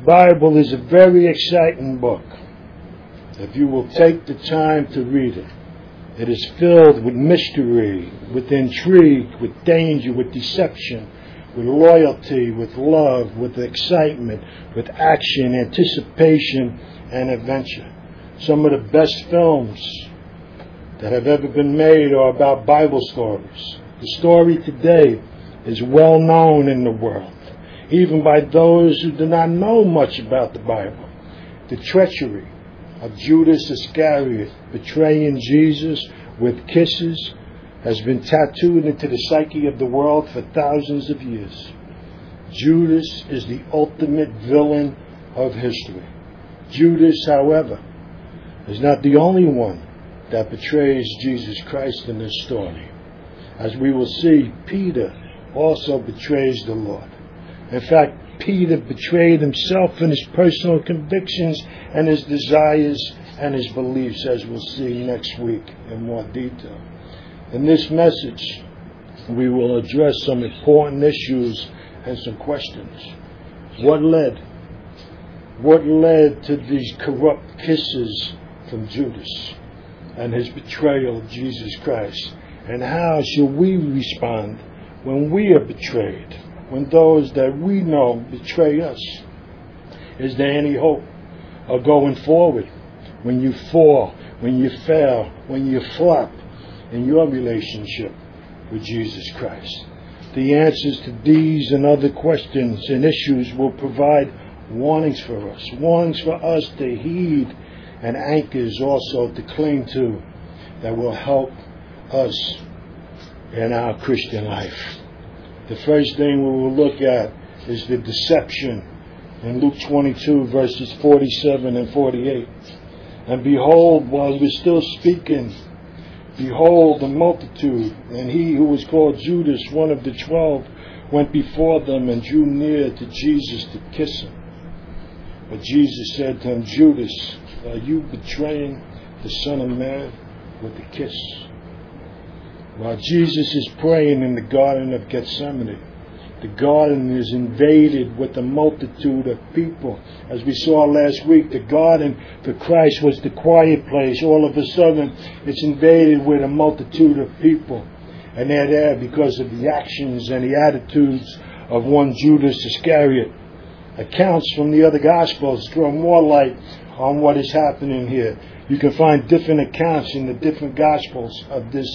Bible is a very exciting book. If you will take the time to read it, it is filled with mystery, with intrigue, with danger, with deception, with loyalty, with love, with excitement, with action, anticipation, and adventure. Some of the best films that have ever been made are about Bible stories. The story today is well known in the world, even by those who do not know much about the Bible. The treachery of Judas Iscariot betraying Jesus with kisses has been tattooed into the psyche of the world for thousands of years. Judas is the ultimate villain of history. Judas, however, is not the only one that betrays Jesus Christ in this story. As we will see, Peter also betrays the Lord. In fact, Peter betrayed himself in his personal convictions and his desires and his beliefs, as we'll see next week in more detail. In this message, we will address some important issues and some questions. What led to these corrupt kisses from Judas and his betrayal of Jesus Christ? And how should we respond when we are betrayed, when those that we know betray us? Is there any hope of going forward when you fall, when you fail, when you flop in your relationship with Jesus Christ? The answers to these and other questions and issues will provide warnings for us to heed, and anchors also to cling to, that will help us in our Christian life. The first thing we will look at is the deception in Luke 22 verses 47 and 48. And behold, while we're still speaking, behold, the multitude, and he who was called Judas, one of the 12, went before them and drew near to Jesus to kiss him. But Jesus said to him, Judas, are you betraying the Son of Man with a kiss? While Jesus is praying in the Garden of Gethsemane, the garden is invaded with a multitude of people. As we saw last week, the garden for Christ was the quiet place. All of a sudden, it's invaded with a multitude of people. And they're there because of the actions and the attitudes of one Judas Iscariot. Accounts from the other Gospels throw more light on what is happening here. You can find different accounts in the different Gospels of this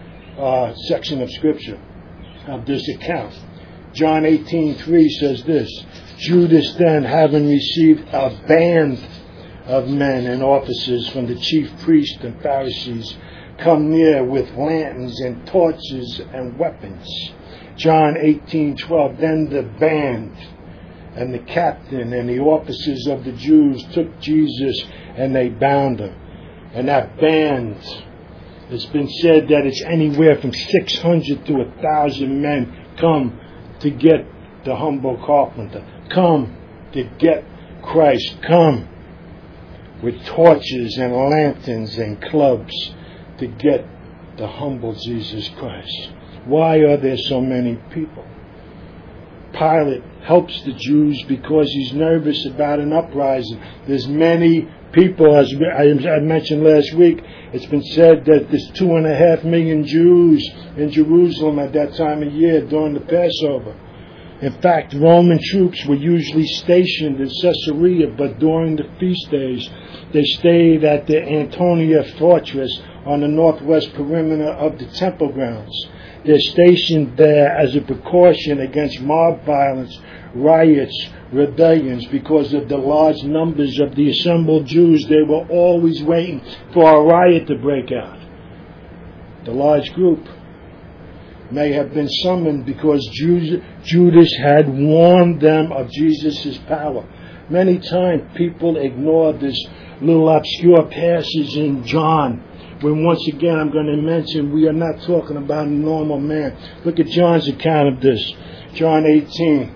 section of Scripture, of this account. John 18:3 says this: Judas then, having received a band of men and officers from the chief priests and Pharisees, come near with lanterns and torches and weapons. John 18:12, then the band and the captain and the officers of the Jews took Jesus and they bound him. And that band, it's been said that it's anywhere from 600 to 1,000 men come to get the humble carpenter, come to get Christ, come with torches and lanterns and clubs to get the humble Jesus Christ. Why are there so many people? Pilate helps the Jews because he's nervous about an uprising. There's many people, as I mentioned last week. It's been said that there's 2.5 million Jews in Jerusalem at that time of year during the Passover. In fact, Roman troops were usually stationed in Caesarea, but during the feast days, they stayed at the Antonia fortress on the northwest perimeter of the temple grounds. They're stationed there as a precaution against mob violence, riots, rebellions. Because of the large numbers of the assembled Jews, they were always waiting for a riot to break out. The large group may have been summoned because Judas had warned them of Jesus' power. Many times people ignore this little obscure passage in John, when once again I'm going to mention we are not talking about a normal man. Look at John's account of this. John 18,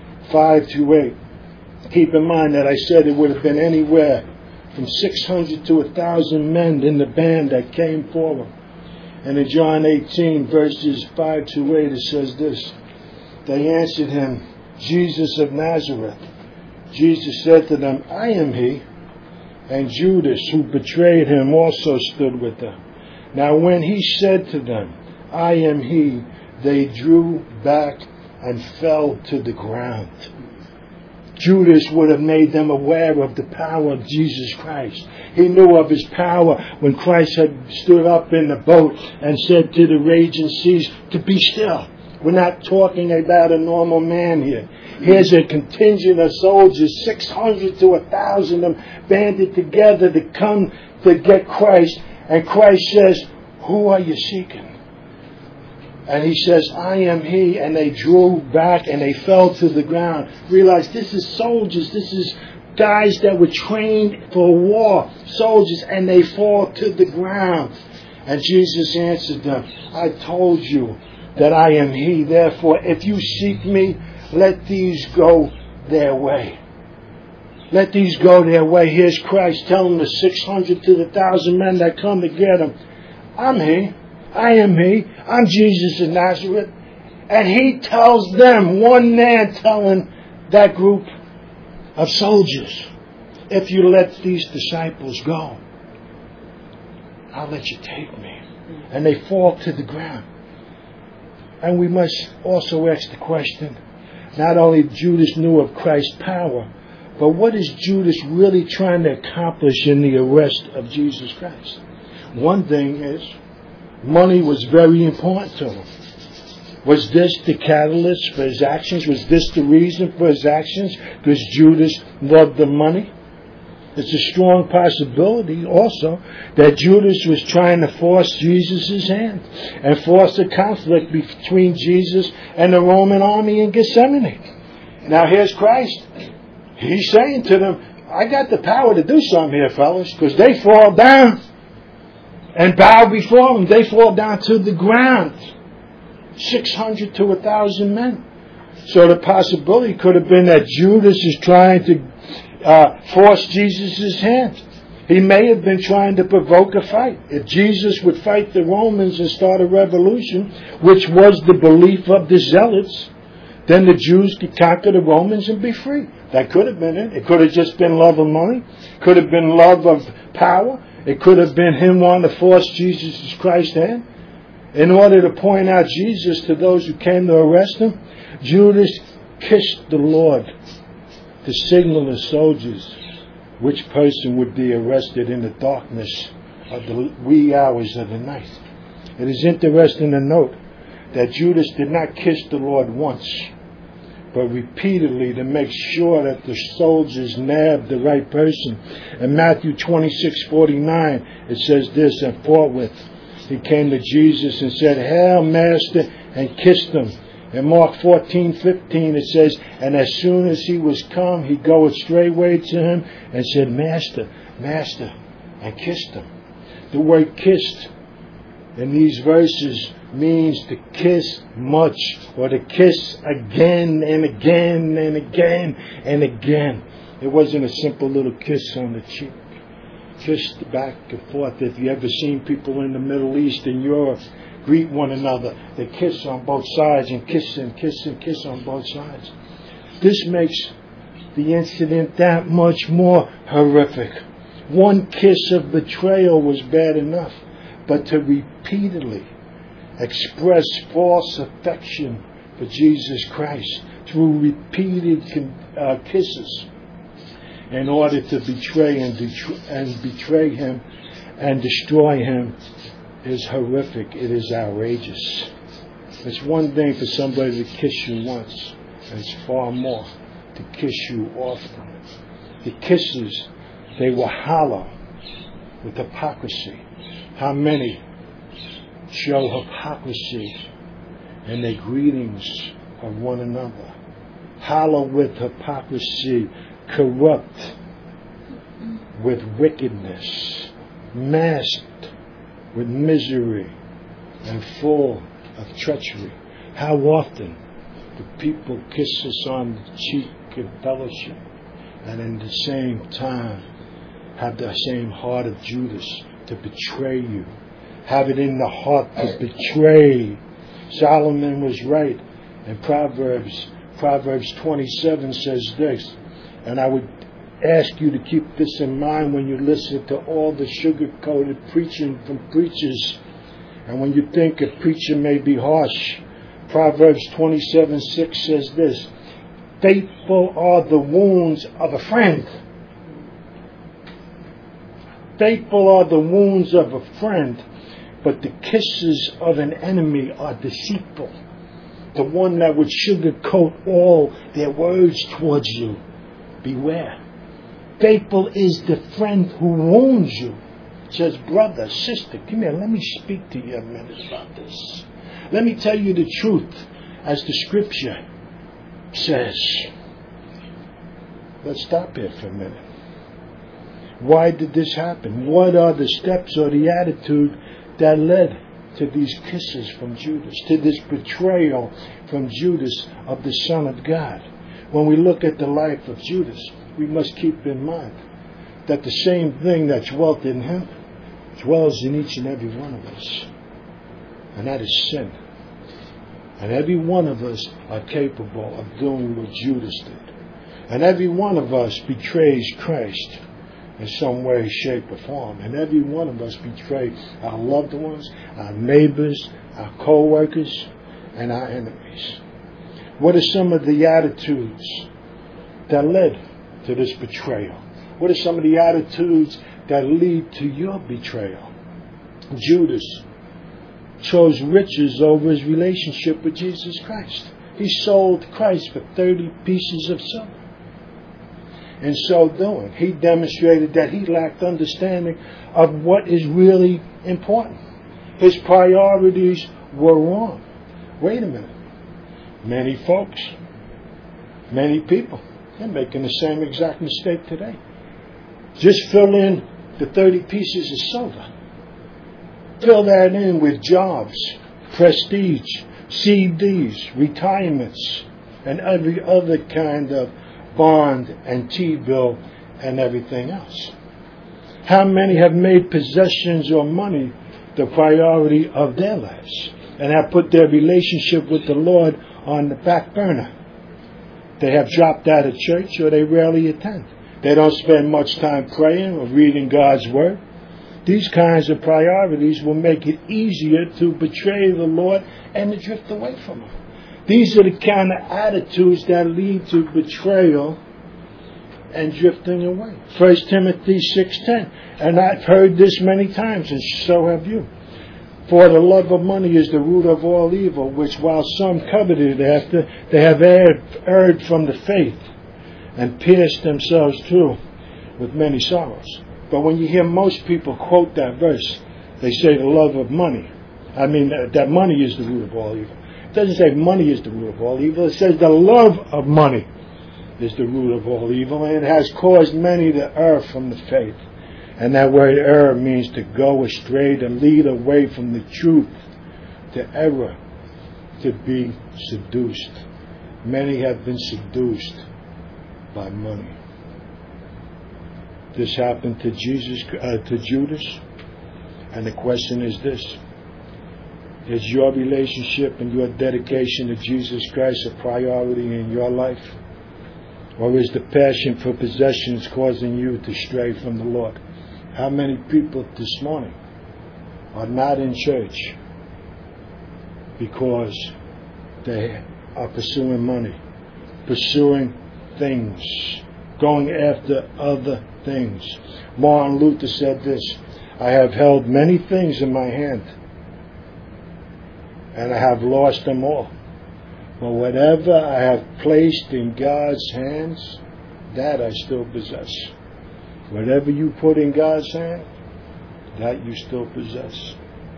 5-8. Keep in mind that I said it would have been anywhere from 600 to 1,000 men in the band that came forward. And in John 18, verses 5-8, it says this: They answered him, Jesus of Nazareth. Jesus said to them, I am he. And Judas, who betrayed him, also stood with them. Now when he said to them, I am he, they drew back and fell to the ground. Judas would have made them aware of the power of Jesus Christ. He knew of his power when Christ had stood up in the boat and said to the raging seas to be still. We're not talking about a normal man here. Here's a contingent of soldiers, 600 to 1,000 of them banded together to come to get Christ. And Christ says, who are you seeking? And he says, I am he. And they drew back and they fell to the ground. Realize this is soldiers. This is guys that were trained for war. Soldiers. And they fall to the ground. And Jesus answered them, I told you that I am he. Therefore, if you seek me, let these go their way. Let these go their way. Here's Christ telling the 600 to the 1,000 men that come to get him, I'm he. I am he. I'm Jesus of Nazareth. And he tells them, one man telling that group of soldiers, if you let these disciples go, I'll let you take me. And they fall to the ground. And we must also ask the question, not only Judas knew of Christ's power, but what is Judas really trying to accomplish in the arrest of Jesus Christ? One thing is, money was very important to him. Was this the catalyst for his actions? Was this the reason for his actions? Because Judas loved the money? It's a strong possibility also that Judas was trying to force Jesus' hand and force a conflict between Jesus and the Roman army in Gethsemane. Now here's Christ. He's saying to them, I got the power to do something here, fellas, because they fall down and bow before him. They fall down to the ground. 600 to 1,000 men. So the possibility could have been that Judas is trying to force Jesus' hand. He may have been trying to provoke a fight. If Jesus would fight the Romans and start a revolution, which was the belief of the Zealots, then the Jews could conquer the Romans and be free. That could have been it. It could have just been love of money. Could have been love of power. It could have been him wanting to force Jesus Christ's hand in order to point out Jesus to those who came to arrest him. Judas kissed the Lord to signal the soldiers which person would be arrested in the darkness of the wee hours of the night. It is interesting to note that Judas did not kiss the Lord once, but repeatedly to make sure that the soldiers nabbed the right person. In Matthew 26:49, it says this, and forthwith he came to Jesus and said, Hail, Master, and kissed him. In Mark 14:15 it says, and as soon as he was come, he goeth straightway to him and said, Master, Master, and kissed him. The word kissed in these verses means to kiss much, or to kiss again and again and again and again. It wasn't a simple little kiss on the cheek. Kissed back and forth. If you ever seen people in the Middle East and Europe greet one another, they kiss on both sides and kiss and kiss and kiss on both sides. This makes the incident that much more horrific. One kiss of betrayal was bad enough, but to repeatedly express false affection for Jesus Christ through repeated kisses in order to betray him and destroy him is horrific. It is outrageous. It's one thing for somebody to kiss you once, and it's far more to kiss you often. The kisses, they were hollow with hypocrisy. How many show hypocrisy in their greetings of one another? Hollow with hypocrisy, corrupt with wickedness, masked with misery, and full of treachery. How often do people kiss us on the cheek in fellowship and in the same time have the same heart of Judas to betray you? Have it in the heart to betray. Solomon was right. In Proverbs 27 says this, And I would ask you to keep this in mind when you listen to all the sugar-coated preaching from preachers. And when you think a preacher may be harsh, Proverbs 27:6 says this: faithful are the wounds of a friend. Faithful are the wounds of a friend, but the kisses of an enemy are deceitful. The one that would sugarcoat all their words towards you. Beware. Faithful is the friend who wounds you. Says, brother, sister, come here, let me speak to you a minute about this. Let me tell you the truth as the scripture says. Let's stop here for a minute. Why did this happen? What are the steps or the attitude that led to these kisses from Judas, to this betrayal from Judas of the Son of God? When we look at the life of Judas, we must keep in mind that the same thing that dwelt in him dwells in each and every one of us. And that is sin. And every one of us are capable of doing what Judas did. And every one of us betrays Christ in some way, shape, or form. And every one of us betray our loved ones, our neighbors, our co-workers, and our enemies. What are some of the attitudes that led to this betrayal? What are some of the attitudes that lead to your betrayal? Judas chose riches over his relationship with Jesus Christ. He sold Christ for 30 pieces of silver. In so doing, he demonstrated that he lacked understanding of what is really important. His priorities were wrong. Wait a minute. Many folks, many people, they're making the same exact mistake today. Just fill in the 30 pieces of silver. Fill that in with jobs, prestige, CDs, retirements, and every other kind of bond and T-bill and everything else. How many have made possessions or money the priority of their lives and have put their relationship with the Lord on the back burner? They have dropped out of church or they rarely attend. They don't spend much time praying or reading God's Word. These kinds of priorities will make it easier to betray the Lord and to drift away from Him. These are the kind of attitudes that lead to betrayal and drifting away. 1 Timothy 6:10. And I've heard this many times, and so have you. For the love of money is the root of all evil, which while some coveted after, they have erred from the faith and pierced themselves through with many sorrows. But when you hear most people quote that verse, they say the love of money. That money is the root of all evil. It doesn't say money is the root of all evil. It says the love of money is the root of all evil, and it has caused many to err from the faith. And that word err means to go astray, to lead away from the truth, to error, to be seduced. Many have been seduced by money. This happened to Judas, and the question is this: is your relationship and your dedication to Jesus Christ a priority in your life? Or is the passion for possessions causing you to stray from the Lord? How many people this morning are not in church because they are pursuing money, pursuing things, going after other things? Martin Luther said this: I have held many things in my hand, and I have lost them all. But whatever I have placed in God's hands, that I still possess. Whatever you put in God's hand, that you still possess.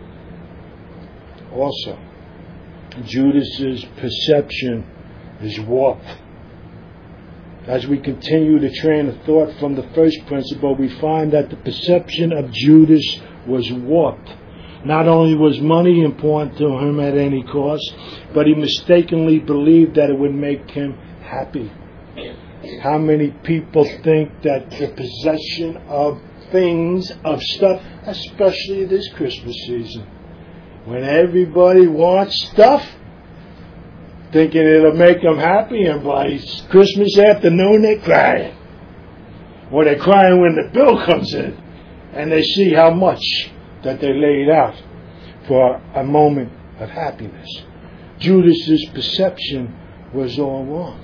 Also, Judas's perception is warped. As we continue the train of thought from the first principle, we find that the perception of Judas was warped. Not only was money important to him at any cost, but he mistakenly believed that it would make him happy. How many people think that the possession of things, of stuff, especially this Christmas season, when everybody wants stuff, thinking it'll make them happy, and by Christmas afternoon they're crying. Or they're crying when the bill comes in and they see how much that they laid out for a moment of happiness. Judas's perception was all wrong.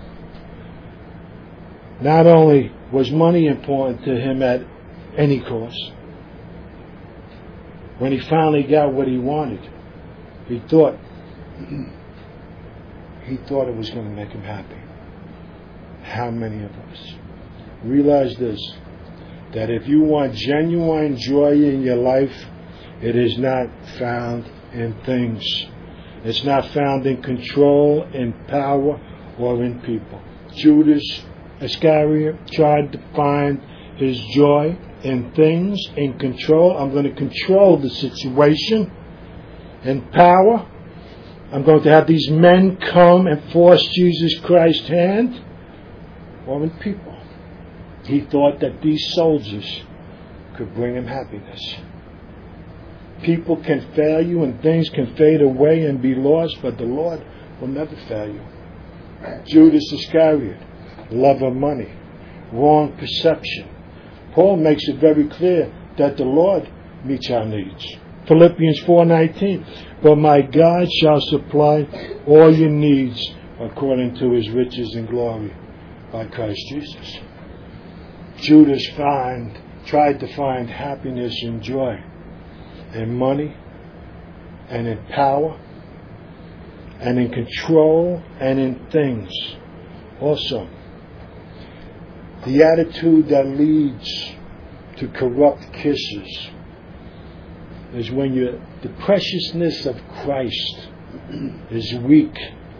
Not only was money important to him at any cost, when he finally got what he wanted, he thought it was going to make him happy. How many of us realize this, that if you want genuine joy in your life, it is not found in things. It's not found in control, in power, or in people. Judas Iscariot tried to find his joy in things, in control. I'm going to control the situation. In power, I'm going to have these men come and force Jesus Christ's hand. Or in people. He thought that these soldiers could bring him happiness. People can fail you and things can fade away and be lost, but the Lord will never fail you. Judas Iscariot, love of money, wrong perception. Paul makes it very clear that the Lord meets our needs. Philippians 4:19, but my God shall supply all your needs according to his riches and glory by Christ Jesus. Judas tried to find happiness and joy in money and in power and in control and in things. Also, the attitude that leads to corrupt kisses is when the preciousness of Christ is weak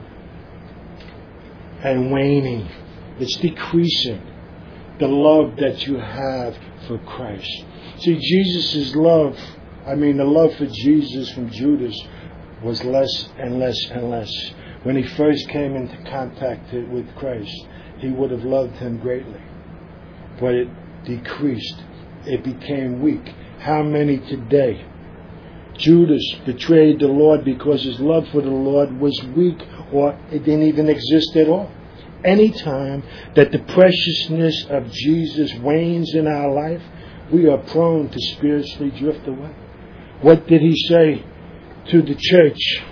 and waning. It's decreasing the love that you have for Christ. See, the love for Jesus from Judas was less and less and less. When he first came into contact with Christ, he would have loved him greatly. But it decreased. It became weak. How many today? Judas betrayed the Lord because his love for the Lord was weak, or it didn't even exist at all. Any time that the preciousness of Jesus wanes in our life, we are prone to spiritually drift away. What did he say to the church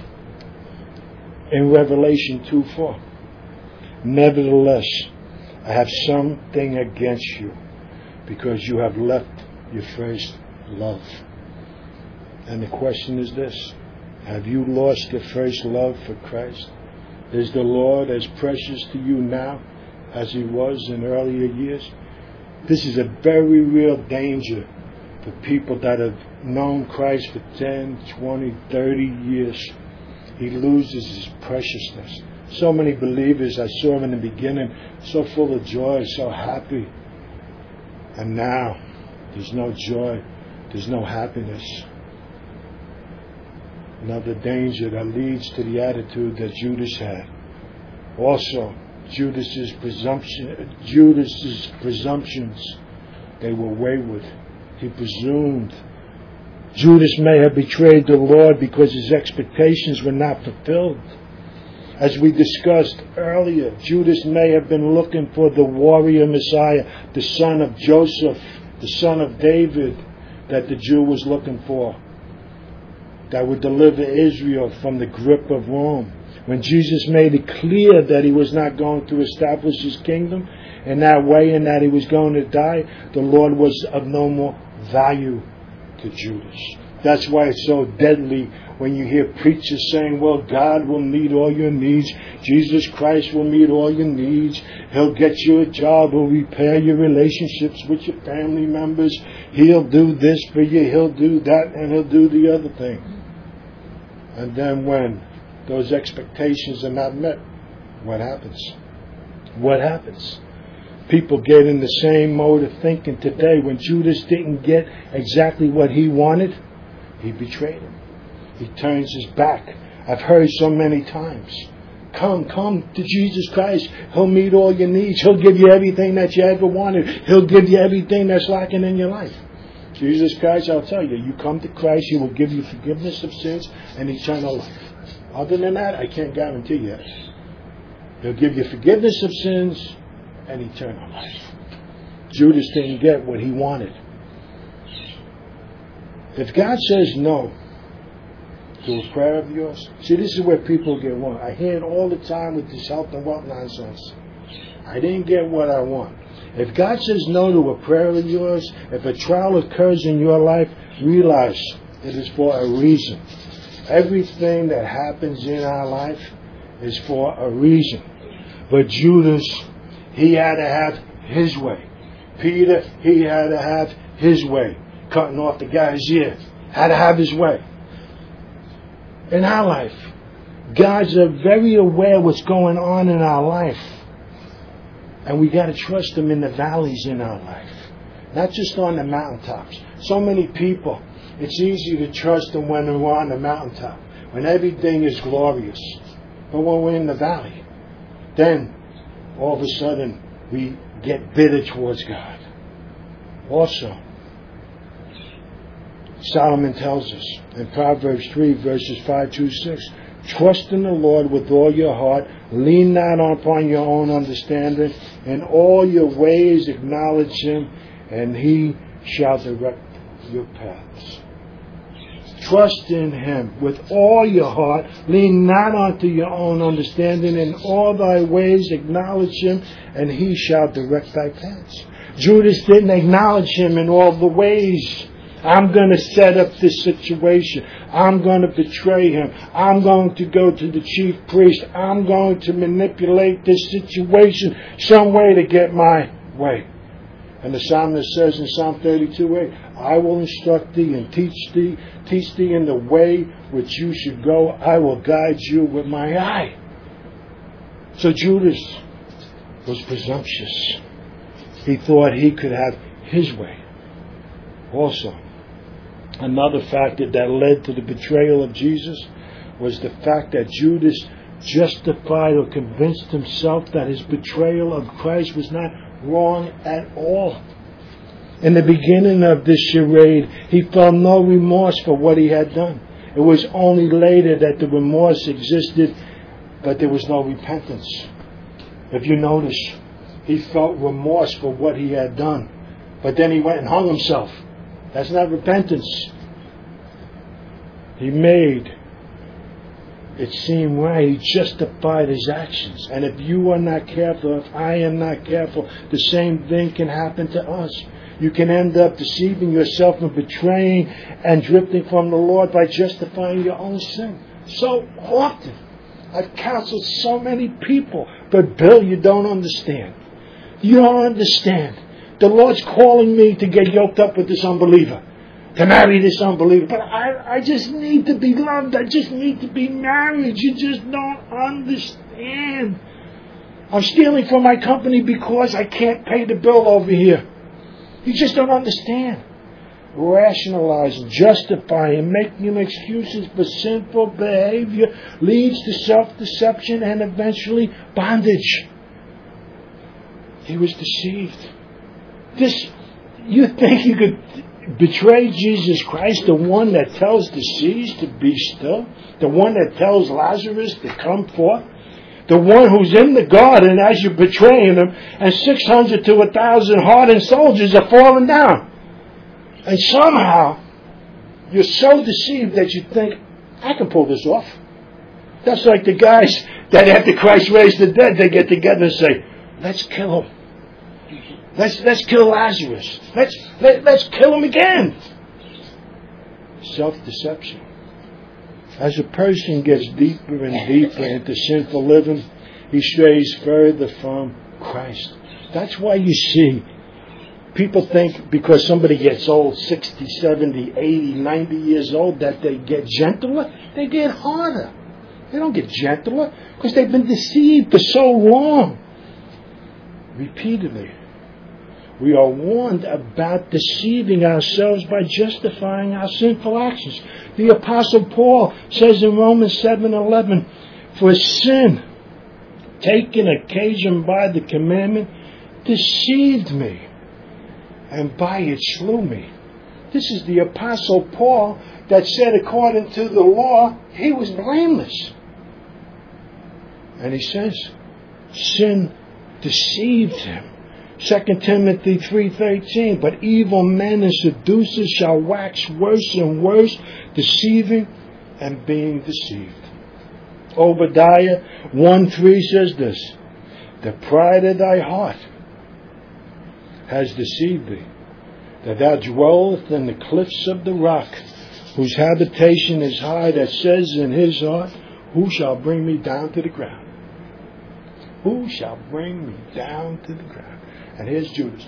in Revelation 2:4? Nevertheless, I have something against you, because you have left your first love. And the question is this: have you lost your first love for Christ? Is the Lord as precious to you now as he was in earlier years? This is a very real danger for people that have known Christ for 10, 20, 30 years. He loses his preciousness. So many believers, I saw him in the beginning, so full of joy, so happy. And now, there's no joy, there's no happiness. Another danger that leads to the attitude that Judas had. Also, Judas's presumptions, they were wayward. He presumed. Judas may have betrayed the Lord because his expectations were not fulfilled. As we discussed earlier, Judas may have been looking for the warrior Messiah, the son of Joseph, the son of David, that the Jew was looking for, that would deliver Israel from the grip of Rome. When Jesus made it clear that he was not going to establish his kingdom in that way and that he was going to die, the Lord was of no more value to Judas. That's why it's so deadly when you hear preachers saying, well, God will meet all your needs. Jesus Christ will meet all your needs. He'll get you a job. He'll repair your relationships with your family members. He'll do this for you. He'll do that, and he'll do the other thing. And then when those expectations are not met, what happens? What happens? People get in the same mode of thinking today. When Judas didn't get exactly what he wanted, he betrayed him. He turns his back. I've heard so many times, come to Jesus Christ. He'll meet all your needs. He'll give you everything that you ever wanted. He'll give you everything that's lacking in your life. Jesus Christ, I'll tell you, you come to Christ, he will give you forgiveness of sins and eternal life. Other than that, I can't guarantee you. He'll give you forgiveness of sins and eternal life. Judas didn't get what he wanted. If God says no to a prayer of yours, see, this is where people get wrong. I hear it all the time with this health and wealth nonsense. I didn't get what I want. If God says no to a prayer of yours, if a trial occurs in your life, realize it is for a reason. Everything that happens in our life is for a reason. But Judas, he had to have his way. Peter, he had to have his way. Cutting off the guy's ear. Had to have his way. In our life, God's very aware of what's going on in our life. And we got to trust Him in the valleys in our life. Not just on the mountaintops. So many people, it's easy to trust Him when we're on the mountaintop. When everything is glorious. But when we're in the valley, then all of a sudden we get bitter towards God. Also, Solomon tells us in Proverbs 3 verses 5-6, trust in the Lord with all your heart, lean not upon your own understanding, in all your ways acknowledge Him, and He shall direct your paths. Trust in Him with all your heart, lean not unto your own understanding, in all thy ways acknowledge Him, and He shall direct thy paths. Judas didn't acknowledge Him in all the ways. I'm going to set up this situation. I'm going to betray him. I'm going to go to the chief priest. I'm going to manipulate this situation some way to get my way. And the psalmist says in Psalm 32:8, I will instruct thee and teach thee in the way which you should go. I will guide you with my eye. So Judas was presumptuous. He thought he could have his way. Also, another factor that led to the betrayal of Jesus was the fact that Judas justified or convinced himself that his betrayal of Christ was not wrong at all. In the beginning of this charade, he felt no remorse for what he had done. It was only later that the remorse existed, but there was no repentance. If you notice, he felt remorse for what he had done, but then he went and hung himself. That's not repentance. He made it seem right. He justified his actions. And if you are not careful, if I am not careful, the same thing can happen to us. You can end up deceiving yourself and betraying and drifting from the Lord by justifying your own sin. So often, I've counseled so many people. But Bill, you don't understand. You don't understand. The Lord's calling me to get yoked up with this unbeliever, to marry this unbeliever. But I just need to be loved. I just need to be married. You just don't understand. I'm stealing from my company because I can't pay the bill over here. You just don't understand. Rationalizing, justifying, making excuses for sinful behavior leads to self-deception and eventually bondage. He was deceived. You think you could betray Jesus Christ, the one that tells the seas to be still, the one that tells Lazarus to come forth, the one who's in the garden as you're betraying him, and 600 to 1,000 hardened soldiers are falling down. And somehow, you're so deceived that you think, I can pull this off. That's like the guys that after Christ raised the dead, they get together and say, let's kill him. Let's kill Lazarus. Let's kill him again. Self-deception. As a person gets deeper and deeper into sinful living, he strays further from Christ. That's why you see people think because somebody gets old, 60, 70, 80, 90 years old, that they get gentler. They get harder. They don't get gentler because they've been deceived for so long. Repeatedly. We are warned about deceiving ourselves by justifying our sinful actions. The Apostle Paul says in Romans 7:11, for sin, taken occasion by the commandment, deceived me, and by it slew me. This is the Apostle Paul that said according to the law, he was blameless. And he says, sin deceived him. 2 Timothy 3:13, but evil men and seducers shall wax worse and worse, deceiving and being deceived. Obadiah 1:3 says this, the pride of thy heart has deceived thee, that thou dwellest in the cliffs of the rock, whose habitation is high, that says in his heart, who shall bring me down to the ground? Who shall bring me down to the ground? And here's Judas.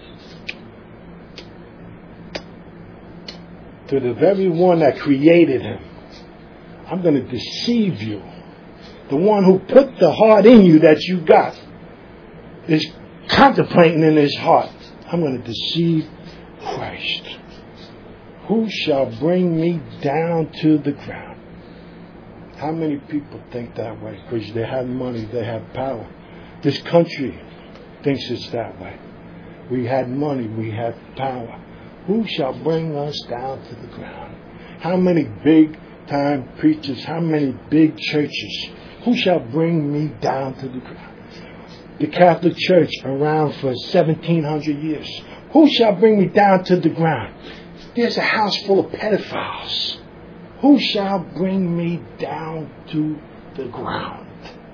To the very one that created him, I'm going to deceive you. The one who put the heart in you that you got is contemplating in his heart, I'm going to deceive Christ. Who shall bring me down to the ground? How many people think that way? Because they have money, they have power. This country thinks it's that way. We had money, we have power. Who shall bring us down to the ground? How many big time preachers, how many big churches? Who shall bring me down to the ground? The Catholic Church around for 1700 years. Who shall bring me down to the ground? There's a house full of pedophiles. Who shall bring me down to the ground?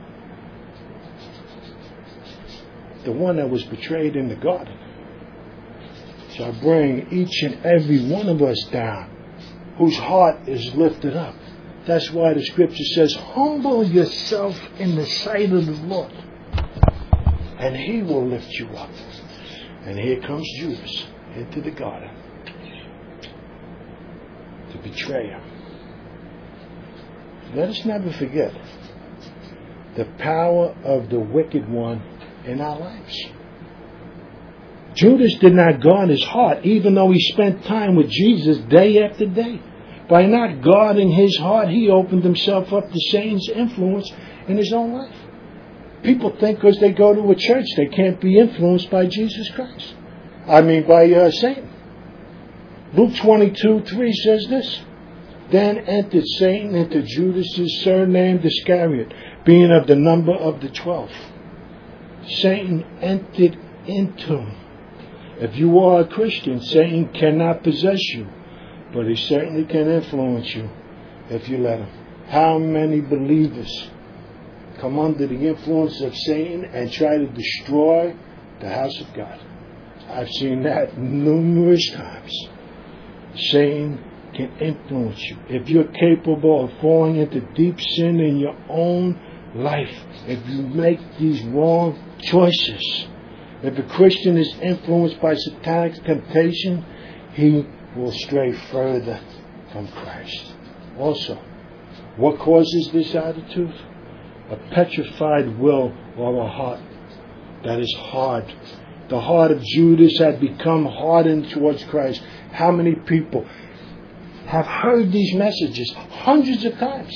The one that was betrayed in the garden shall bring each and every one of us down, whose heart is lifted up. That's why the scripture says, humble yourself in the sight of the Lord, and he will lift you up. And here comes Judas into the garden to betray him. Let us never forget the power of the wicked one in our lives. Judas did not guard his heart, even though he spent time with Jesus day after day. By not guarding his heart, he opened himself up to Satan's influence in his own life. People think because they go to a church, they can't be influenced by Jesus Christ. By Satan. Luke 22:3 says this. Then entered Satan into Judas' surnamed Iscariot, being of the number of the 12. Satan entered into him. If you are a Christian, Satan cannot possess you, but he certainly can influence you if you let him. How many believers come under the influence of Satan and try to destroy the house of God? I've seen that numerous times. Satan can influence you. If you're capable of falling into deep sin in your own life, if you make these wrong choices, if a Christian is influenced by satanic temptation, he will stray further from Christ. Also, what causes this attitude? A petrified will or a heart that is hard. The heart of Judas had become hardened towards Christ. How many people have heard these messages hundreds of times,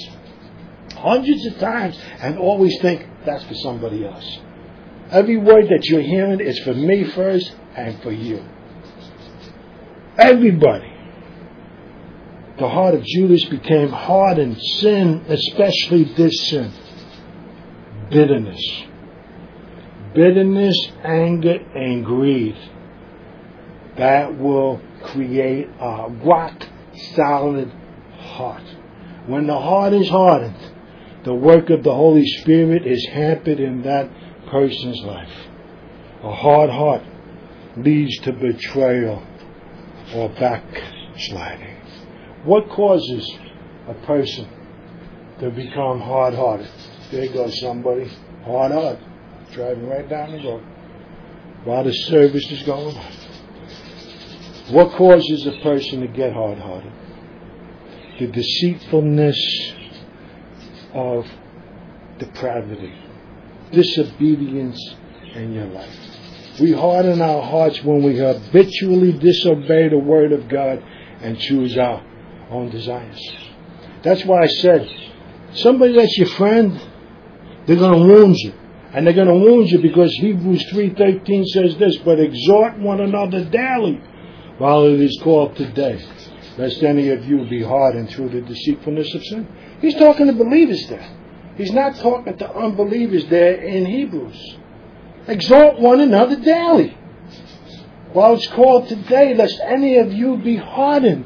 and always think that's for somebody else? Every word that you're hearing is for me first and for you. Everybody. The heart of Judas became hardened. Sin, especially this sin. Bitterness. Bitterness, anger, and greed. That will create a rock-solid heart. When the heart is hardened, the work of the Holy Spirit is hampered in that person's life. A hard heart leads to betrayal or backsliding. What causes a person to become hard-hearted? There goes somebody, hard-hearted, driving right down the road while the service is going on. What causes a person to get hard-hearted? The deceitfulness of depravity, disobedience in your life. We harden our hearts when we habitually disobey the Word of God and choose our own desires. That's why I said, somebody that's your friend, they're going to wound you. And they're going to wound you because Hebrews 3:13 says this, but exhort one another daily while it is called today, lest any of you be hardened through the deceitfulness of sin. He's talking to believers there. He's not talking to unbelievers there in Hebrews. Exhort one another daily, while it's called today, lest any of you be hardened.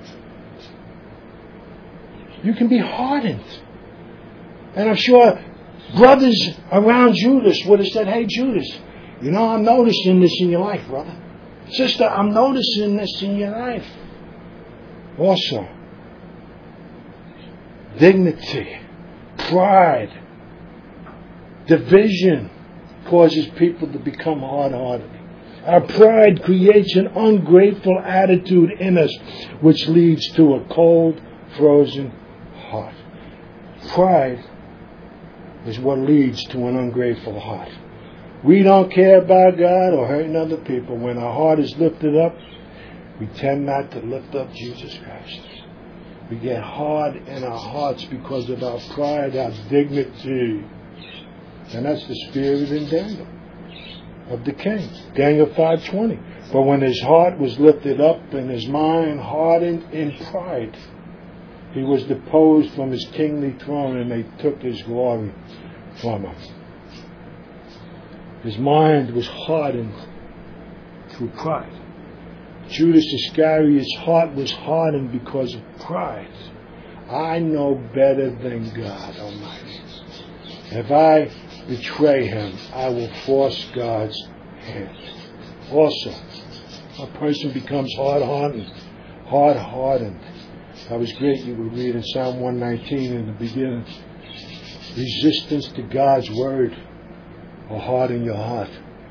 You can be hardened. And I'm sure brothers around Judas would have said, hey, Judas, you know, I'm noticing this in your life, brother. Sister, I'm noticing this in your life. Also, dignity, pride, division causes people to become hard-hearted. Our pride creates an ungrateful attitude in us, which leads to a cold, frozen heart. Pride is what leads to an ungrateful heart. We don't care about God or hurting other people. When our heart is lifted up, we tend not to lift up Jesus Christ. We get hard in our hearts because of our pride, our dignity. And that's the spirit in Daniel, of the king. Daniel 5:20. But when his heart was lifted up and his mind hardened in pride, he was deposed from his kingly throne and they took his glory from him. His mind was hardened through pride. Judas Iscariot's heart was hardened because of pride. I know better than God Almighty. If I betray him, I will force God's hand. Also, a person becomes hard-hardened. That was great. You would read in Psalm 119 in the beginning. Resistance to God's word will harden your heart.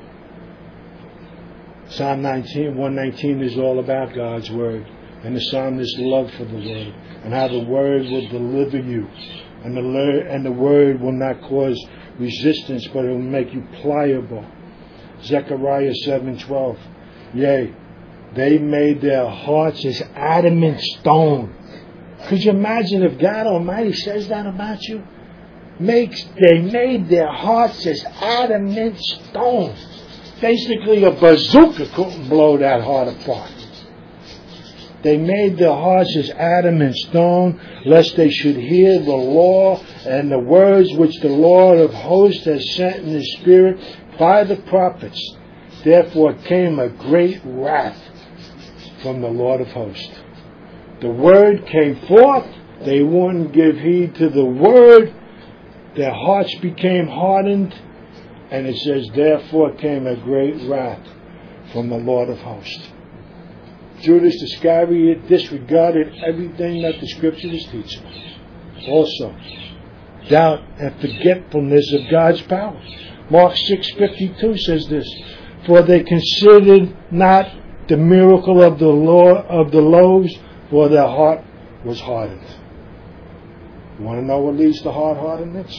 Psalm 119 is all about God's word. And the psalmist's love for the word. And how the word will deliver you. And the word will not cause resistance, but it will make you pliable. Zechariah 7:12. Yea, they made their hearts as adamant stone. Could you imagine if God Almighty says that about you? They made their hearts as adamant stone. Basically, a bazooka couldn't blow that heart apart. They made their hearts as adamant stone, lest they should hear the law and the words which the Lord of hosts has sent in his Spirit by the prophets. Therefore came a great wrath from the Lord of hosts. The word came forth. They wouldn't give heed to the word. Their hearts became hardened. And it says, therefore came a great wrath from the Lord of hosts. Judas Iscariot disregarded everything that the Scripture is teaching us. Also, doubt and forgetfulness of God's power. Mark 6:52 says this, for they considered not the miracle of the loaves, for their heart was hardened. You want to know what leads to hard-heartedness?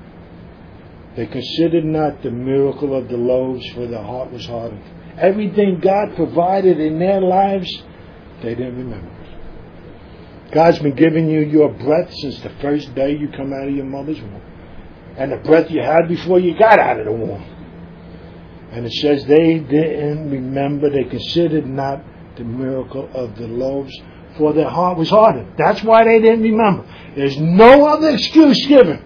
They considered not the miracle of the loaves, for their heart was hardened. Everything God provided in their lives, they didn't remember it. God's been giving you your breath since the first day you come out of your mother's womb. And the breath you had before you got out of the womb. And it says they didn't remember, they considered not the miracle of the loaves, for their heart was hardened. That's why they didn't remember. There's no other excuse given.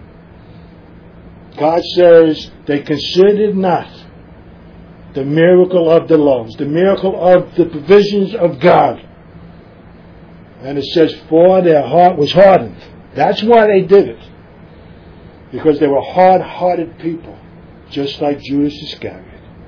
God says they considered not the miracle of the loaves, the miracle of the provisions of God. And it says, for their heart was hardened. That's why they did it. Because they were hard-hearted people, just like Judas Iscariot.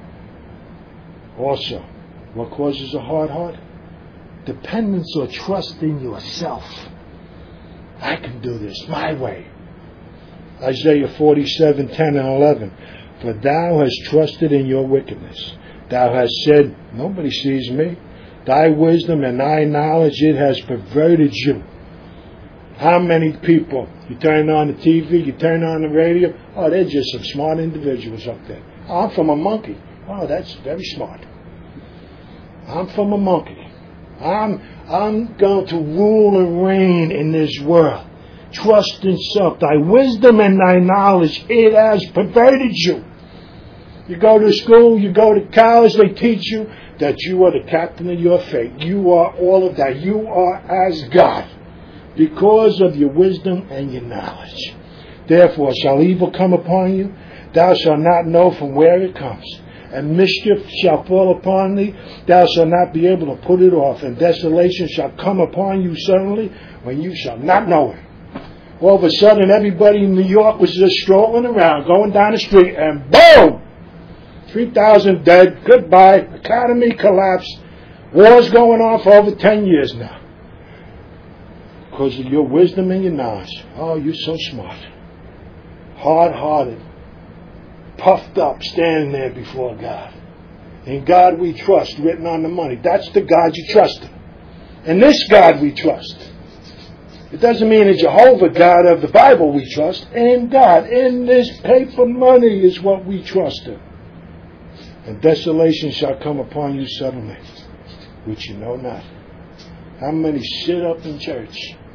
Also, what causes a hard heart? Dependence or trust in yourself. I can do this my way. Isaiah 47:10 and 11. For thou hast trusted in your wickedness. Thou hast said, nobody sees me. Thy wisdom and thy knowledge, it has perverted you. How many people, you turn on the TV, you turn on the radio, oh, they're just some smart individuals up there. Oh, I'm from a monkey. Oh, that's very smart. I'm from a monkey. I'm going to rule and reign in this world. Trust in self. Thy wisdom and thy knowledge, it has perverted you. You go to school, you go to college, they teach you that you are the captain of your fate. You are all of that. You are as God because of your wisdom and your knowledge. Therefore shall evil come upon you, thou shalt not know from where it comes. And mischief shall fall upon thee, thou shalt not be able to put it off. And desolation shall come upon you suddenly, when you shall not know it. All of a sudden, everybody in New York was just strolling around, going down the street, and boom! 3,000 dead, goodbye, economy collapsed, war's going on for over 10 years now. Because of your wisdom and your knowledge. Oh, you're so smart. Hard-hearted. Puffed up, standing there before God. In God we trust, written on the money. That's the God you trust in. And this God we trust. It doesn't mean the Jehovah God of the Bible we trust. In God. In this paper money is what we trust in. And desolation shall come upon you suddenly, which you know not. How many sit up in church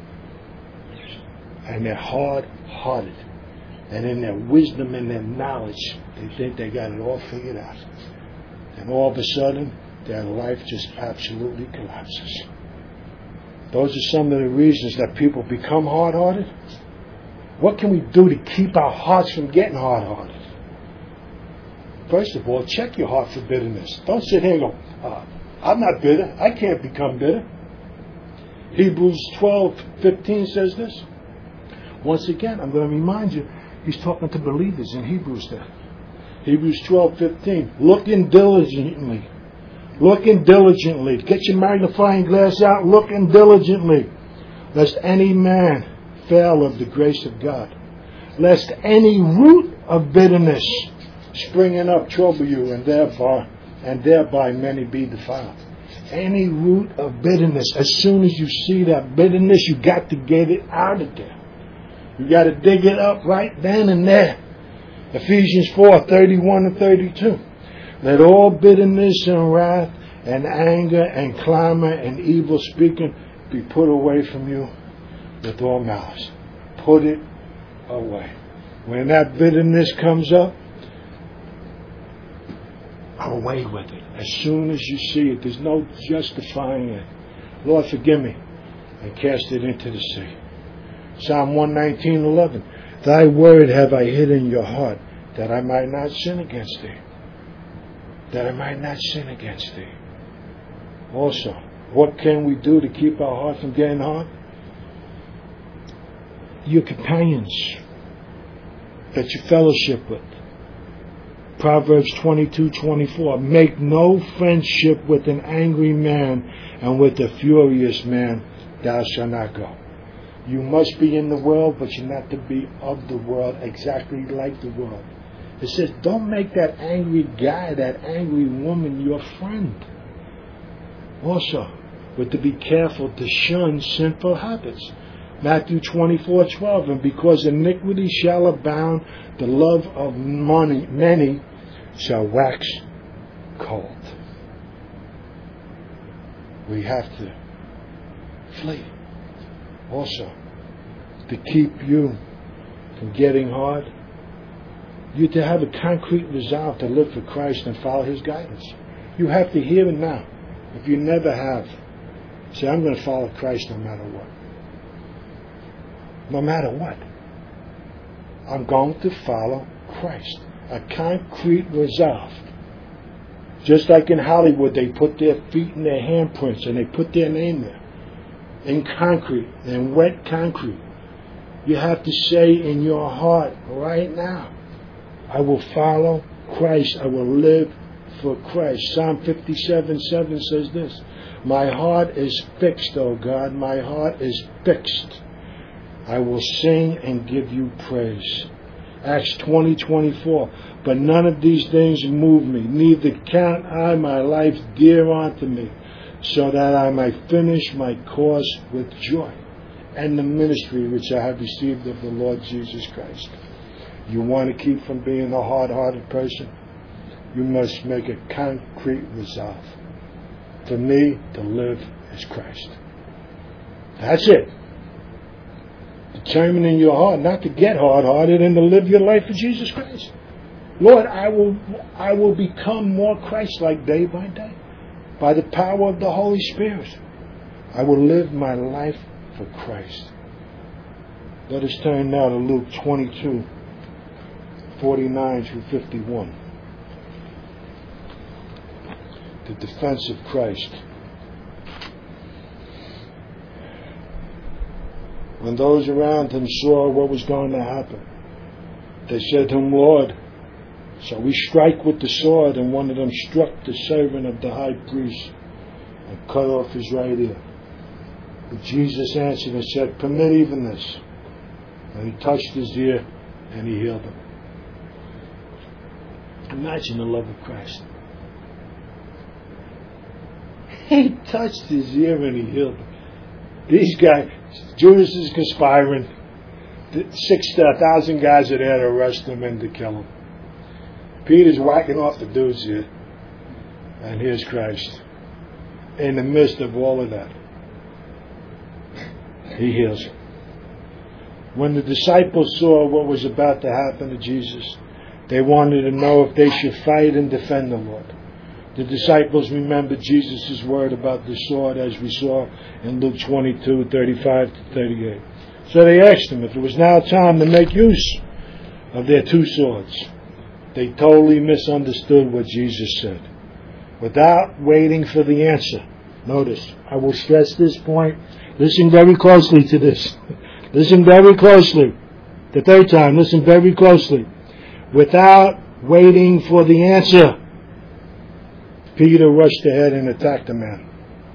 and they're hard-hearted, and in their wisdom and their knowledge they think they got it all figured out, and all of a sudden their life just absolutely collapses. Those are some of the reasons that people become hard-hearted. What can we do to keep our hearts from getting hard-hearted? First of all, check your heart for bitterness. Don't sit here and go, I'm not bitter. I can't become bitter. Hebrews 12:15 says this. Once again, I'm going to remind you, he's talking to believers in Hebrews there. Hebrews 12:15. Looking diligently. Looking diligently. Get your magnifying glass out. Looking diligently. Lest any man fail of the grace of God. Lest any root of bitterness springing up trouble you, and thereby many be defiled. Any root of bitterness. As soon as you see that bitterness, you got to get it out of there. You got to dig it up right then and there. Ephesians 4:31 and 32. Let all bitterness and wrath and anger and clamor and evil speaking be put away from you with all malice. Put it away. When that bitterness comes up, away with it. As soon as you see it, there's no justifying it. Lord, forgive me, and cast it into the sea. Psalm 119:11. Thy word have I hid in your heart, that I might not sin against thee. That I might not sin against thee. Also, what can we do to keep our heart from getting hard? Your companions that you fellowship with. Proverbs 22:24. Make no friendship with an angry man, and with a furious man thou shalt not go. You must be in the world, but you're not to be of the world, exactly like the world. It says, don't make that angry guy, that angry woman your friend. Also, but to be careful to shun sinful habits. Matthew 24:12. And because iniquity shall abound, the love of many shall wax cold. We have to flee. Also, to keep you from getting hard, you to have a concrete resolve to live for Christ and follow His guidance. You have to hear it now. If you never have, say, I'm going to follow Christ no matter what. No matter what. I'm going to follow Christ. A concrete resolve. Just like in Hollywood, they put their feet in their handprints and they put their name there. In concrete, in wet concrete. You have to say in your heart right now, I will follow Christ. I will live for Christ. Psalm 57:7 says this. My heart is fixed, O God. My heart is fixed. I will sing and give you praise. Acts 20:24. But none of these things move me. Neither count I my life dear unto me, so that I might finish my course with joy, and the ministry which I have received of the Lord Jesus Christ. You want to keep from being a hard-hearted person? You must make a concrete resolve. For me, to live is Christ. That's it. Determine in your heart not to get hard-hearted and to live your life for Jesus Christ. Lord, I will become more Christ-like day by day. By the power of the Holy Spirit, I will live my life for Christ. Let us turn now to Luke 22:49 through 51. The defense of Christ. When those around him saw what was going to happen, they said to him, Lord, shall we strike with the sword? And one of them struck the servant of the high priest and cut off his right ear. But Jesus answered and said, permit even this. And he touched his ear and he healed him. Imagine the love of Christ. He touched his ear and he healed him. These guys, Judas is conspiring. 6,000 guys are there to arrest him and to kill him. Peter's whacking off the dudes here. And here's Christ. In the midst of all of that, he heals him. When the disciples saw what was about to happen to Jesus, they wanted to know if they should fight and defend the Lord. The disciples remembered Jesus' word about the sword, as we saw in Luke 22:35 to 38. So they asked him if it was now time to make use of their two swords. They totally misunderstood what Jesus said. Without waiting for the answer. Notice, I will stress this point. Listen very closely to this. Listen very closely. The third time, listen very closely. Without waiting for the answer, Peter rushed ahead and attacked the man.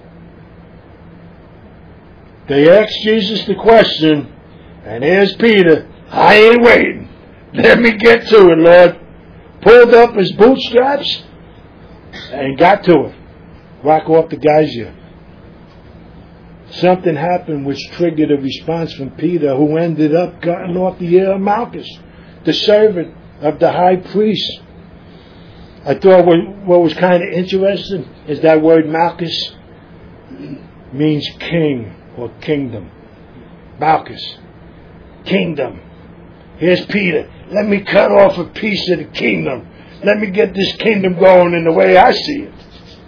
They asked Jesus the question, and here's Peter. I ain't waiting. Let me get to it, Lord. Pulled up his bootstraps and got to it. Whack off the guy's ear. Something happened which triggered a response from Peter, who ended up cutting off the ear of Malchus, the servant of the high priest. I thought what was kind of interesting is that word Malchus means king or kingdom. Malchus, kingdom. Here's Peter. Let me cut off a piece of the kingdom. Let me get this kingdom going in the way I see it.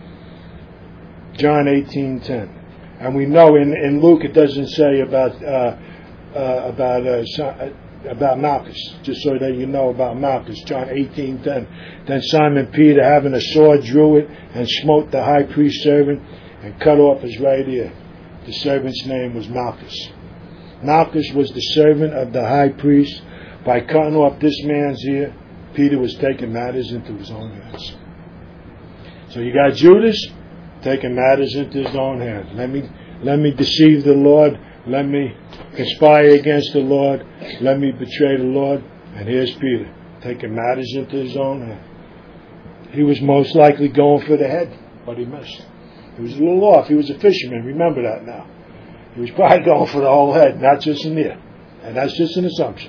John 18:10. And we know in Luke it doesn't say about Malchus, just so that you know about Malchus. John 18:10. Then Simon Peter, having a sword, drew it and smote the high priest's servant and cut off his right ear. The servant's name was Malchus. Malchus was the servant of the high priest. By cutting off this man's ear, Peter was taking matters into his own hands. So you got Judas taking matters into his own hands. Let me deceive the Lord. Let me conspire against the Lord. Let me betray the Lord. And here's Peter taking matters into his own hands. He was most likely going for the head, but he missed. He was a little off. He was a fisherman. Remember that now. He was probably going for the whole head, not just an ear. And that's just an assumption.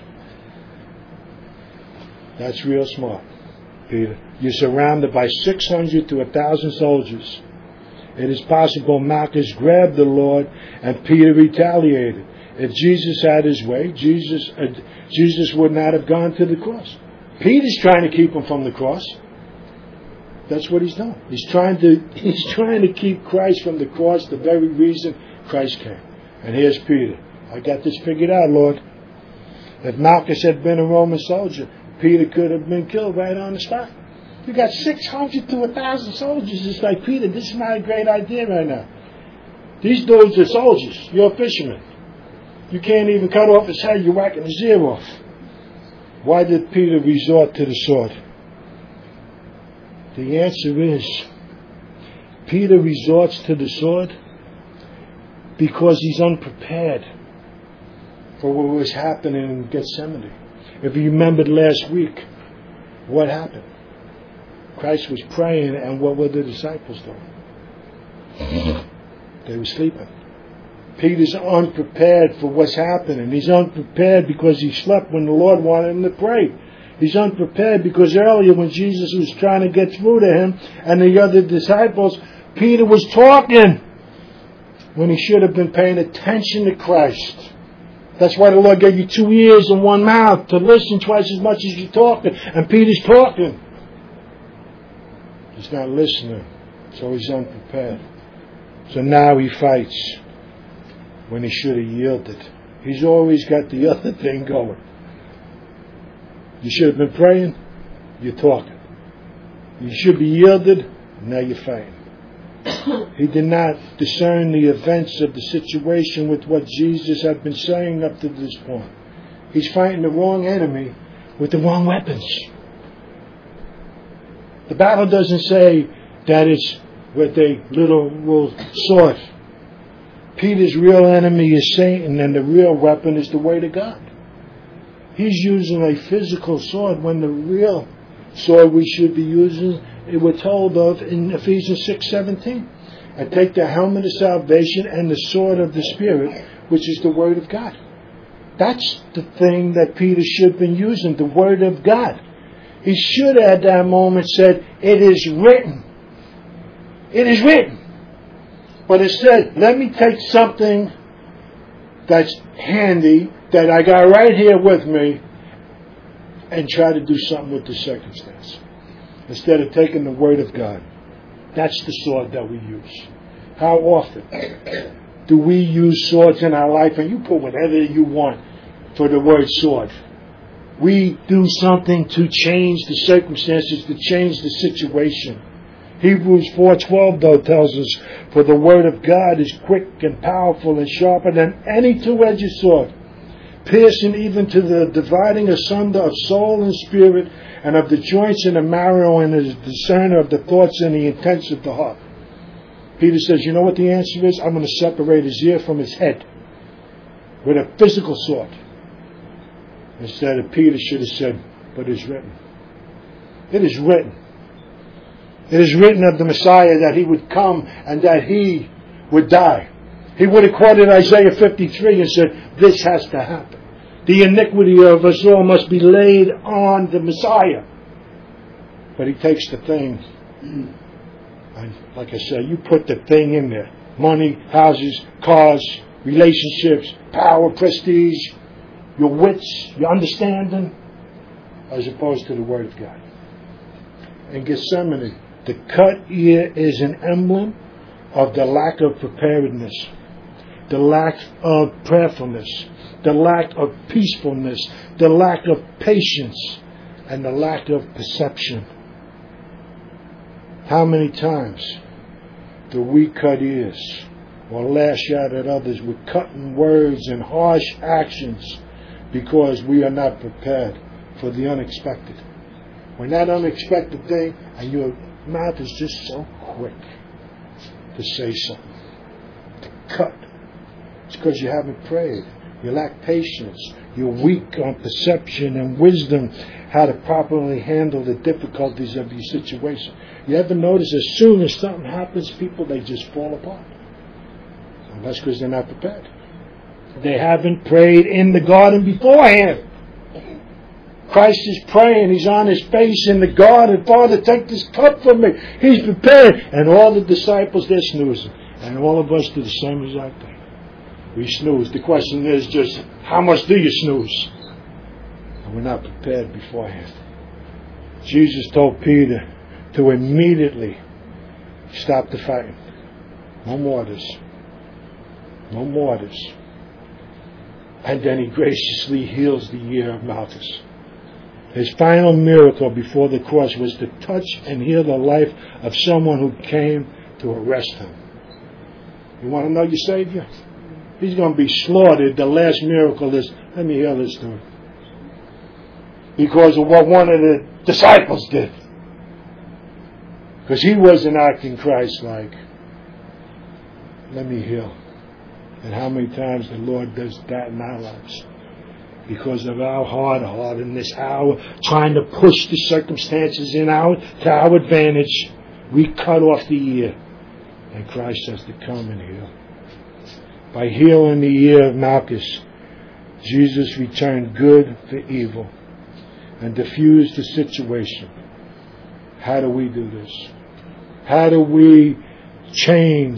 That's real smart, Peter. You're surrounded by 600 to 1,000 soldiers. It is possible Malchus grabbed the Lord and Peter retaliated. If Jesus had his way, Jesus would not have gone to the cross. Peter's trying to keep him from the cross. That's what he's done. He's trying to keep Christ from the cross, the very reason Christ came. And here's Peter. I got this figured out, Lord. If Malchus had been a Roman soldier, Peter could have been killed right on the spot. You got 600 to 1,000 soldiers. It's like, Peter, this is not a great idea right now. These dudes are soldiers. You're a fisherman. You can't even cut off his head. You're whacking his ear off. Why did Peter resort to the sword? The answer is, Peter resorts to the sword because he's unprepared for what was happening in Gethsemane. If you remembered last week, what happened? Christ was praying, and what were the disciples doing? They were sleeping. Peter's unprepared for what's happening. He's unprepared because he slept when the Lord wanted him to pray. He's unprepared because earlier when Jesus was trying to get through to him and the other disciples, Peter was talking when he should have been paying attention to Christ. That's why the Lord gave you 2 ears and 1 mouth to listen twice as much as you're talking. And Peter's talking. He's not listening, so he's unprepared. So now he fights when he should have yielded He's always got the other thing going. You should have been praying, you're talking. You should be yielded, now you're fighting. He did not discern the events of the situation with what Jesus had been saying up to this point. He's fighting the wrong enemy with the wrong weapons. The battle doesn't say that it's with a little sword. Peter's real enemy is Satan, and the real weapon is the Word of God. He's using a physical sword when the real sword we should be using, we're told of in Ephesians 6:17. And take the helmet of salvation and the sword of the Spirit, which is the Word of God. That's the thing that Peter should have been using, the Word of God. He should have at that moment said, it is written. It is written. But instead, let me take something that's handy, that I got right here with me, and try to do something with the circumstance. Instead of taking the Word of God. That's the sword that we use. How often do we use swords in our life? And you put whatever you want for the word sword. We do something to change the circumstances, to change the situation. Hebrews 4:12 though tells us, for the word of God is quick and powerful and sharper than any two-edged sword, piercing even to the dividing asunder of soul and spirit, and of the joints and the marrow, and is a discerner of the thoughts and the intents of the heart. Peter says, you know what the answer is? I'm going to separate his ear from his head with a physical sword. Instead of Peter should have said, but it is written. It is written. It is written of the Messiah that he would come and that he would die. He would have quoted Isaiah 53 and said, this has to happen. The iniquity of us all must be laid on the Messiah. But he takes the thing, and like I said, you put the thing in there. Money, houses, cars, relationships, power, prestige, your wits, your understanding, as opposed to the Word of God. In Gethsemane, the cut ear is an emblem of the lack of preparedness, the lack of prayerfulness, the lack of peacefulness, the lack of patience, and the lack of perception. How many times do we cut ears or lash out at others with cutting words and harsh actions because we are not prepared for the unexpected? When that unexpected thing, and your mouth is just so quick to say something, to cut, it's because you haven't prayed. You lack patience. You're weak on perception and wisdom, how to properly handle the difficulties of your situation. You ever notice as soon as something happens, people, they just fall apart? Well, that's because they're not prepared. They haven't prayed in the garden beforehand. Christ is praying. He's on his face in the garden. Father, take this cup from me. He's prepared. And all the disciples, they're snoozing. And all of us do the same exact thing. We snooze. The question is just, how much do you snooze? And we're not prepared beforehand. Jesus told Peter to immediately stop the fighting. No mortars. No mortars. And then he graciously heals the ear of Malchus. His final miracle before the cross was to touch and heal the life of someone who came to arrest him. You want to know your Savior? He's going to be slaughtered. The last miracle is, let me heal this dude. Because of what one of the disciples did. Because he wasn't acting Christ-like. Let me heal. And how many times the Lord does that in our lives? Because of our hard-heartedness, our trying to push the circumstances to our advantage, we cut off the ear. And Christ has to come and heal. By healing the ear of Malchus, Jesus returned good for evil and diffused the situation. How do we do this? How do we change?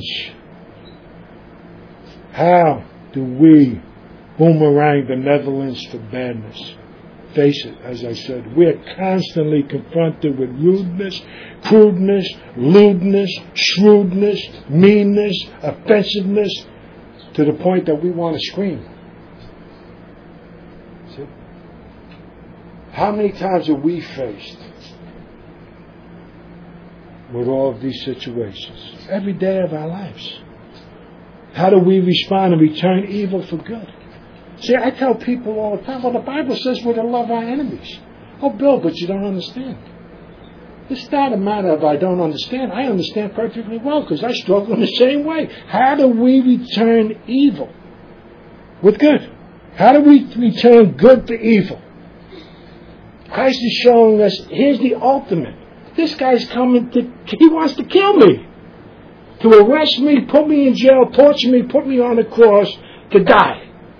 How do we boomerang benevolence for badness? Face it, as I said, we're constantly confronted with rudeness, crudeness, lewdness, shrewdness, meanness, offensiveness, to the point that we want to scream. How many times are we faced with all of these situations? Every day of our lives. How do we respond and return evil for good? See, I tell people all the time, well, the Bible says we're to love our enemies. Oh, Bill, but you don't understand. It's not a matter of I don't understand. I understand perfectly well because I struggle in the same way. How do we return evil with good? How do we return good for evil? Christ is showing us, here's the ultimate. This guy's he wants to kill me. To arrest me, put me in jail, torture me, put me on the cross, to die.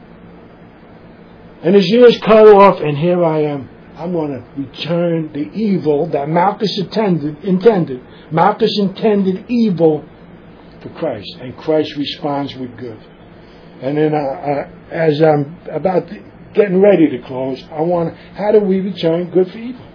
And his ears cut off, and here I am. I'm going to return the evil that Malchus intended. Malchus intended evil for Christ, and Christ responds with good. And then as I'm about getting ready to close, how do we return good for evil?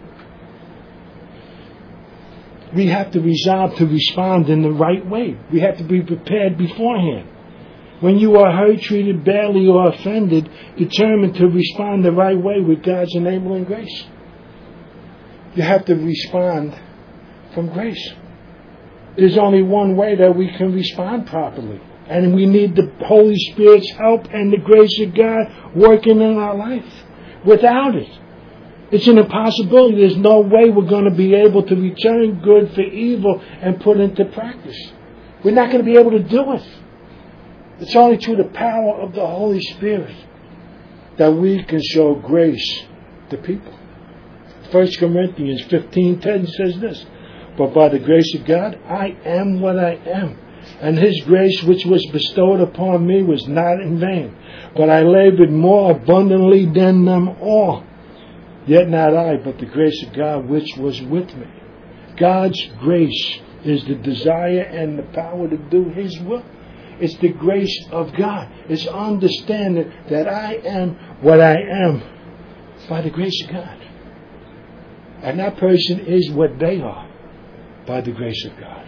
We have to resolve to respond in the right way. We have to be prepared beforehand. When you are hurt, treated badly, or offended, determined to respond the right way with God's enabling grace. You have to respond from grace. There's only one way that we can respond properly. And we need the Holy Spirit's help and the grace of God working in our life. Without it, it's an impossibility. There's no way we're going to be able to return good for evil and put into practice. We're not going to be able to do it. It's only through the power of the Holy Spirit that we can show grace to people. 1 Corinthians 15:10 says this, but by the grace of God, I am what I am. And His grace which was bestowed upon me was not in vain. But I labored more abundantly than them all. Yet not I, but the grace of God which was with me. God's grace is the desire and the power to do His will. It's the grace of God. It's understanding that I am what I am by the grace of God. And that person is what they are by the grace of God.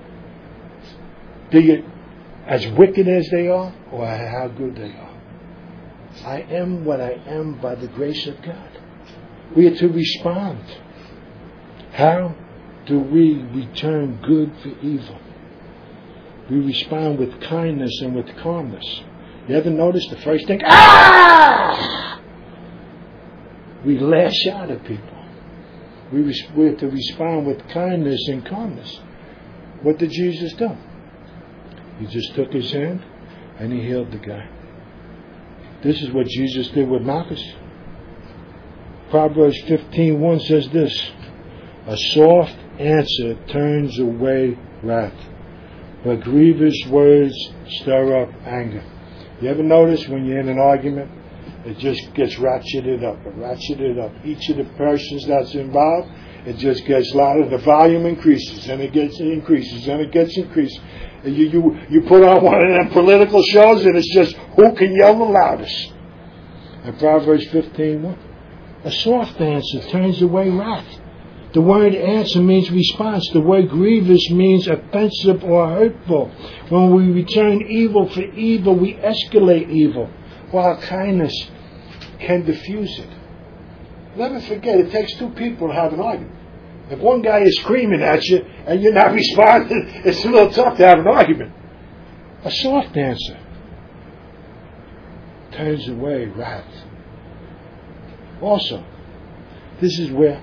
Be it as wicked as they are or how good they are. I am what I am by the grace of God. We are to respond. How do we return good for evil? We respond with kindness and with calmness. You ever notice the first thing? We lash out at people. We're to respond with kindness and calmness. What did Jesus do? He just took his hand and he healed the guy. This is what Jesus did with Malchus. Proverbs 15:1 says this, a soft answer turns away wrath, but grievous words stir up anger. You ever notice when you're in an argument, it just gets ratcheted up and ratcheted up. Each of the persons that's involved, it just gets louder. The volume increases and it gets increases and it gets increased. And you put on one of them political shows and it's just who can yell the loudest. And Proverbs 15:1, a soft answer turns away wrath. The word answer means response. The word grievous means offensive or hurtful. When we return evil for evil, we escalate evil, while kindness can diffuse it. Never forget, it takes two people to have an argument. If one guy is screaming at you and you're not responding, it's a little tough to have an argument. A soft answer turns away wrath. Also, this is where,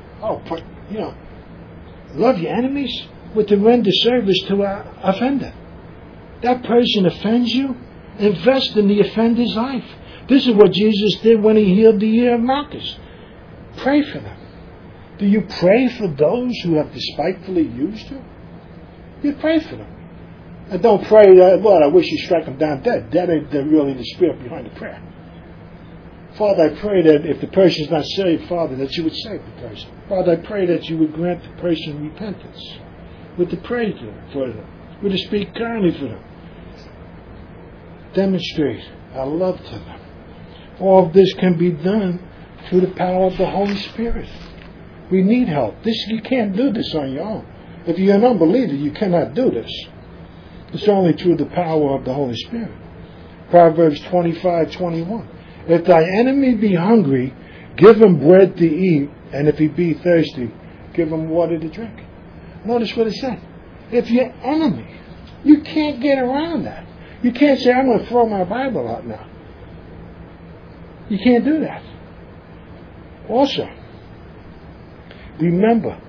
love your enemies with to render service to our offender. That person offends you, invest in the offender's life. This is what Jesus did when He healed the ear of Malchus. Pray for them. Do you pray for those who have despitefully used you? You pray for them. And don't pray that, Lord, I wish you strike them down dead. That ain't really the spirit behind the prayer. Father, I pray that if the person is not saved, Father, that you would save the person. Father, I pray that you would grant the person repentance. We're to pray for them. We're to speak kindly for them. Demonstrate our love to them. All of this can be done through the power of the Holy Spirit. We need help. You can't do this on your own. If you're an unbeliever, you cannot do this. It's only through the power of the Holy Spirit. Proverbs 25:21. If thy enemy be hungry, give him bread to eat. And if he be thirsty, give him water to drink. Notice what it said. If your enemy, you can't get around that. You can't say, I'm going to throw my Bible out now. You can't do that. Also, remember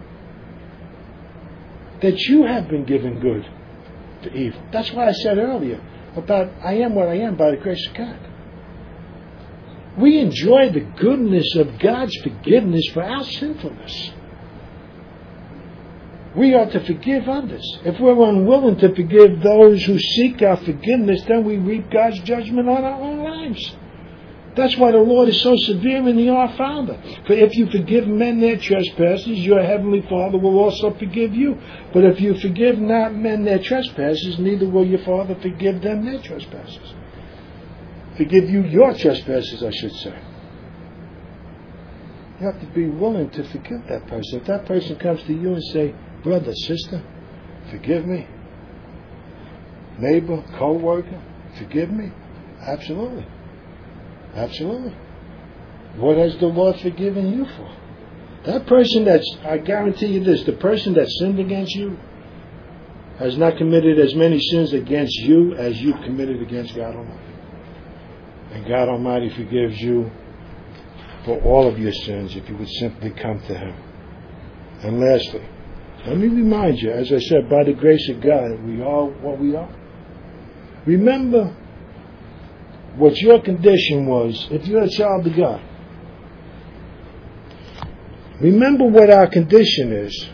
that you have been given good for evil. That's why I said earlier about I am what I am by the grace of God. We enjoy the goodness of God's forgiveness for our sinfulness. We are to forgive others. If we're unwilling to forgive those who seek our forgiveness, then we reap God's judgment on our own lives. That's why the Lord is so severe in the Our Father. For if you forgive men their trespasses, your heavenly Father will also forgive you. But if you forgive not men their trespasses, neither will your Father forgive them their trespasses. Forgive you your trespasses, I should say. You have to be willing to forgive that person. If that person comes to you and say, brother, sister, forgive me. Neighbor, co-worker, forgive me. Absolutely. Absolutely. What has the Lord forgiven you for? That person I guarantee you this, the person that sinned against you has not committed as many sins against you as you've committed against God Almighty. And God Almighty forgives you for all of your sins if you would simply come to Him. And lastly, let me remind you, as I said, by the grace of God, we are what we are. Remember what your condition was if you're a child of God. Remember what our condition is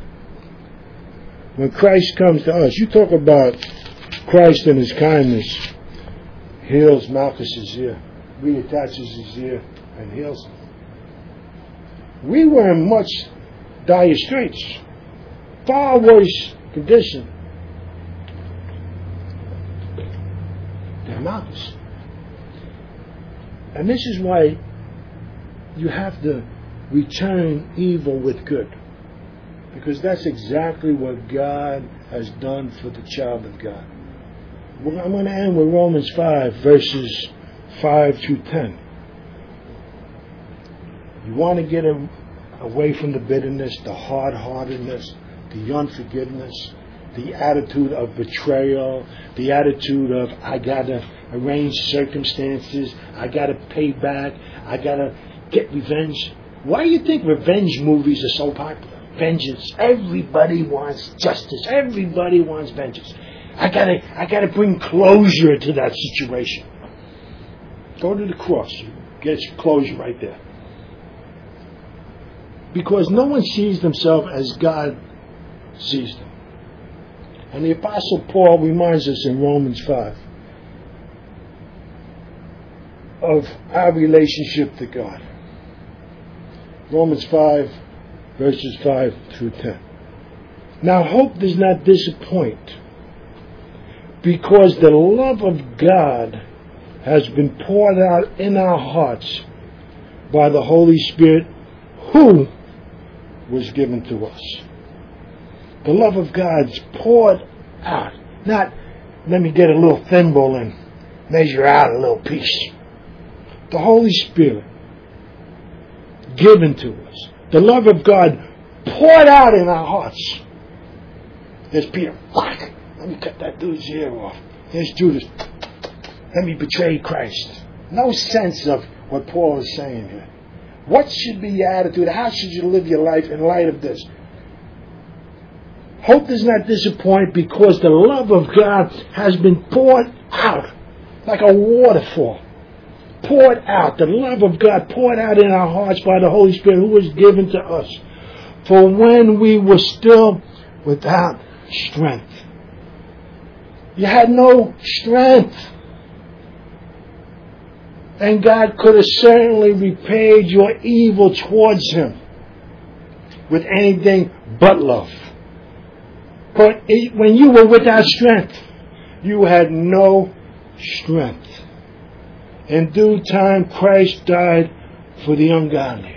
when Christ comes to us. You talk about Christ and His kindness. Heals Malchus's ear, reattaches his ear, and heals him. We were in much dire straits, far worse condition than Malchus. And this is why you have to return evil with good, because that's exactly what God has done for the child of God. I'm going to end with Romans 5, verses 5 through 10. You want to get away from the bitterness, the hard-heartedness, the unforgiveness, the attitude of betrayal, the attitude of, I got to arrange circumstances, I got to pay back, I got to get revenge. Why do you think revenge movies are so popular? Vengeance. Everybody wants justice. Everybody wants vengeance. I gotta bring closure to that situation. Go to the cross. You get closure right there. Because no one sees themselves as God sees them. And the Apostle Paul reminds us in Romans 5 of our relationship to God. Romans 5, verses 5 through 10. Now hope does not disappoint, because the love of God has been poured out in our hearts by the Holy Spirit who was given to us. The love of God's poured out. Not, let me get a little thimble and measure out a little piece. The Holy Spirit given to us. The love of God poured out in our hearts. There's Peter. Fuck! Let me cut that dude's ear off. There's Judas. Let me betray Christ. No sense of what Paul is saying here. What should be your attitude? How should you live your life in light of this? Hope does not disappoint, because the love of God has been poured out like a waterfall. Poured out. The love of God poured out in our hearts by the Holy Spirit who was given to us. For when we were still without strength. You had no strength. And God could have certainly repaid your evil towards Him with anything but love. But when you were without strength, you had no strength. In due time, Christ died for the ungodly.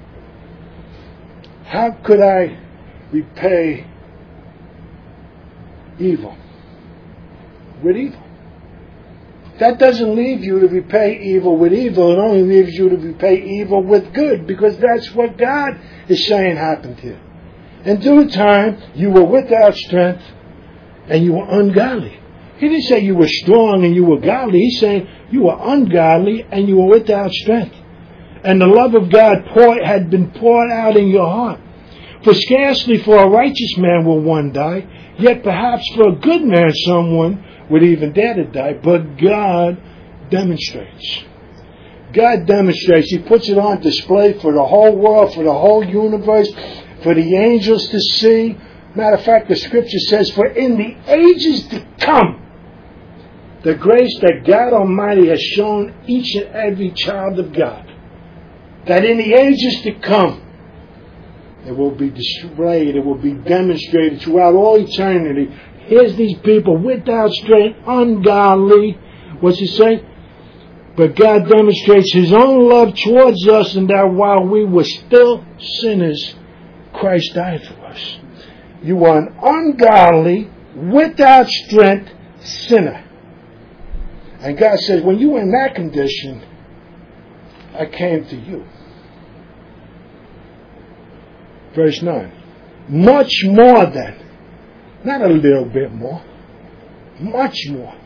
How could I repay evil with evil? that doesn't leave you to repay evil with evil. It only leaves you to repay evil with good, because that's what God is saying happened here. In due time, you were without strength and you were ungodly. He didn't say you were strong and you were godly. He's saying you were ungodly and you were without strength. And the love of God had been poured out in your heart. For scarcely for a righteous man will one die, yet perhaps for a good man someone would even dare to die. But God demonstrates. God demonstrates. He puts it on display for the whole world, for the whole universe, for the angels to see. Matter of fact, the scripture says, for in the ages to come, the grace that God Almighty has shown each and every child of God, that in the ages to come, it will be displayed, it will be demonstrated throughout all eternity. Here's these people without strength, ungodly. What's it say? But God demonstrates His own love towards us, and that while we were still sinners, Christ died for us. You are an ungodly, without strength sinner. And God says, when you were in that condition, I came to you. Verse 9. Much more then. Not a little bit more. Much more.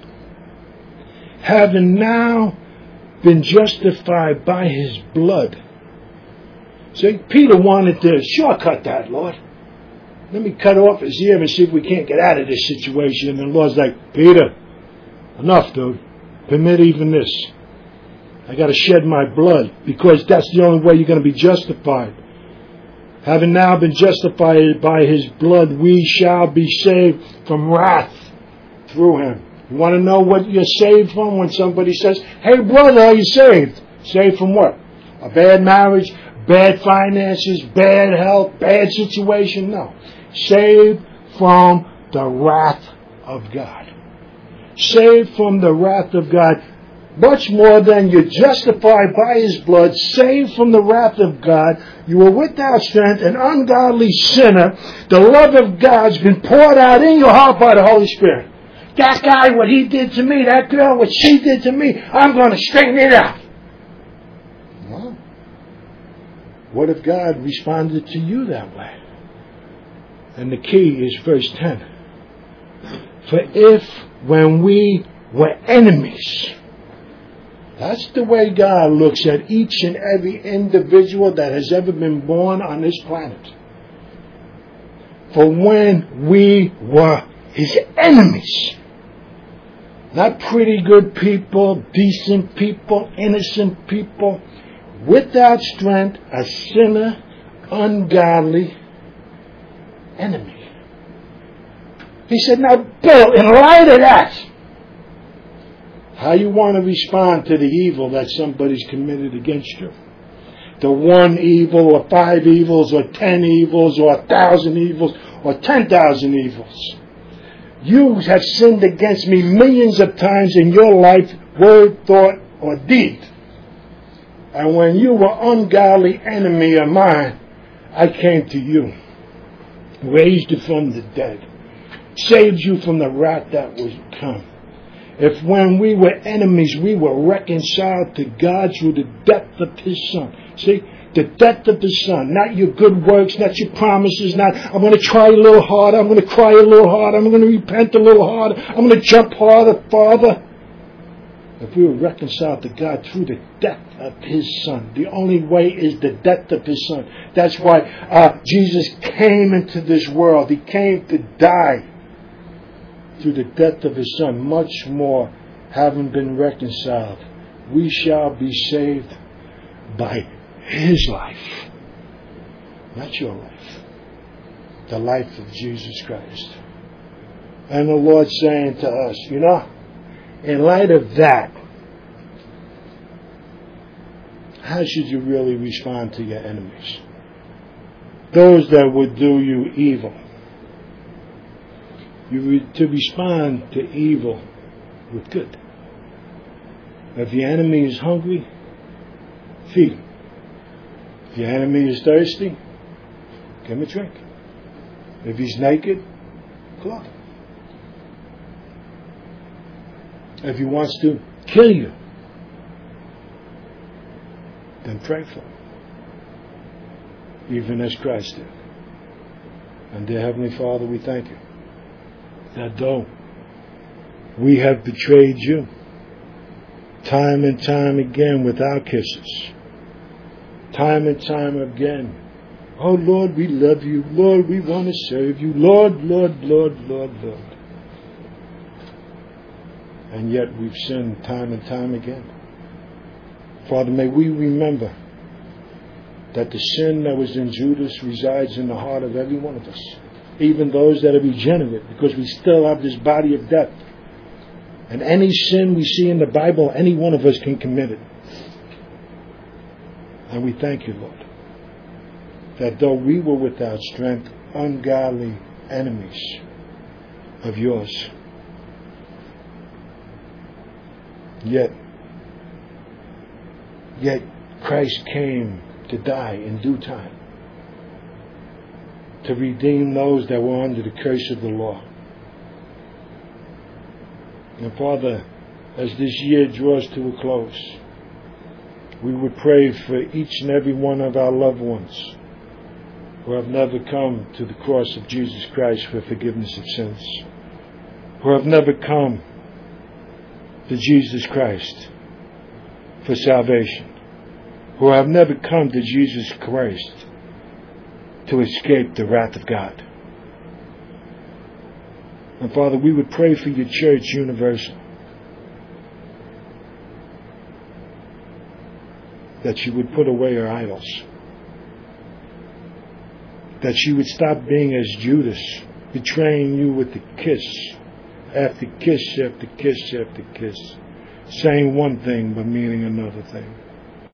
Having now been justified by His blood. See, Peter wanted to shortcut that, Lord. Let me cut off his ear and see if we can't get out of this situation. And the Lord's like, Peter, enough, dude. Permit even this. I got to shed my blood, because that's the only way you're going to be justified. Having now been justified by His blood, we shall be saved from wrath through Him. You want to know what you're saved from? When somebody says, hey brother, are you saved? Saved from what? A bad marriage, bad finances, bad health, bad situation? No. Saved from the wrath of God. Saved from the wrath of God. Much more than you're justified by His blood, saved from the wrath of God. You were without strength, an ungodly sinner. The love of God's been poured out in your heart by the Holy Spirit. That guy, what he did to me, that girl, what she did to me, I'm going to straighten it out. Well, what if God responded to you that way? And the key is verse 10. For if when we were enemies, that's the way God looks at each and every individual that has ever been born on this planet. For when we were His enemies, not pretty good people, decent people, innocent people, without strength, a sinner, ungodly enemy. He said, now Bill, in light of that, how you want to respond to the evil that somebody's committed against you? The one evil, or 5 evils, or 10 evils, or 1,000 evils, or 10,000 evils. You have sinned against me millions of times in your life, word, thought, or deed. And when you were ungodly enemy of mine, I came to you, raised you from the dead, saved you from the wrath that was come. If when we were enemies, we were reconciled to God through the death of His Son. See, the death of His Son, not your good works, not your promises, not I'm going to try a little harder, I'm going to cry a little harder, I'm going to repent a little harder, I'm going to jump harder, farther. If we were reconciled to God through the death of His Son, the only way is the death of His Son. That's why Jesus came into this world. He came to die through the death of His Son. Much more, having been reconciled, we shall be saved by His life. Not your life. The life of Jesus Christ. And the Lord saying to us, you know, in light of that, how should you really respond to your enemies? Those that would do you evil. To respond to evil with good. If your enemy is hungry, feed him. If your enemy is thirsty, give him a drink. If he's naked, clothe him. If he wants to kill you, then pray for them, even as Christ did. And dear Heavenly Father, we thank you that though we have betrayed you time and time again with our kisses, time and time again, oh Lord, we love you, Lord, we want to serve you, Lord, Lord, Lord, Lord, Lord. And yet we've sinned time and time again. Father, may we remember that the sin that was in Judas resides in the heart of every one of us, even those that are regenerate, because we still have this body of death. And any sin we see in the Bible, any one of us can commit it. And we thank you, Lord, that though we were without strength, ungodly enemies of yours, yet Christ came to die in due time to redeem those that were under the curse of the law. And Father, as this year draws to a close, we would pray for each and every one of our loved ones who have never come to the cross of Jesus Christ for forgiveness of sins, who have never come to Jesus Christ for salvation, who have never come to Jesus Christ to escape the wrath of God. And Father, we would pray for your church universal, that she would put away her idols, that she would stop being as Judas, betraying you with the kiss after kiss after kiss after kiss, saying one thing but meaning another thing.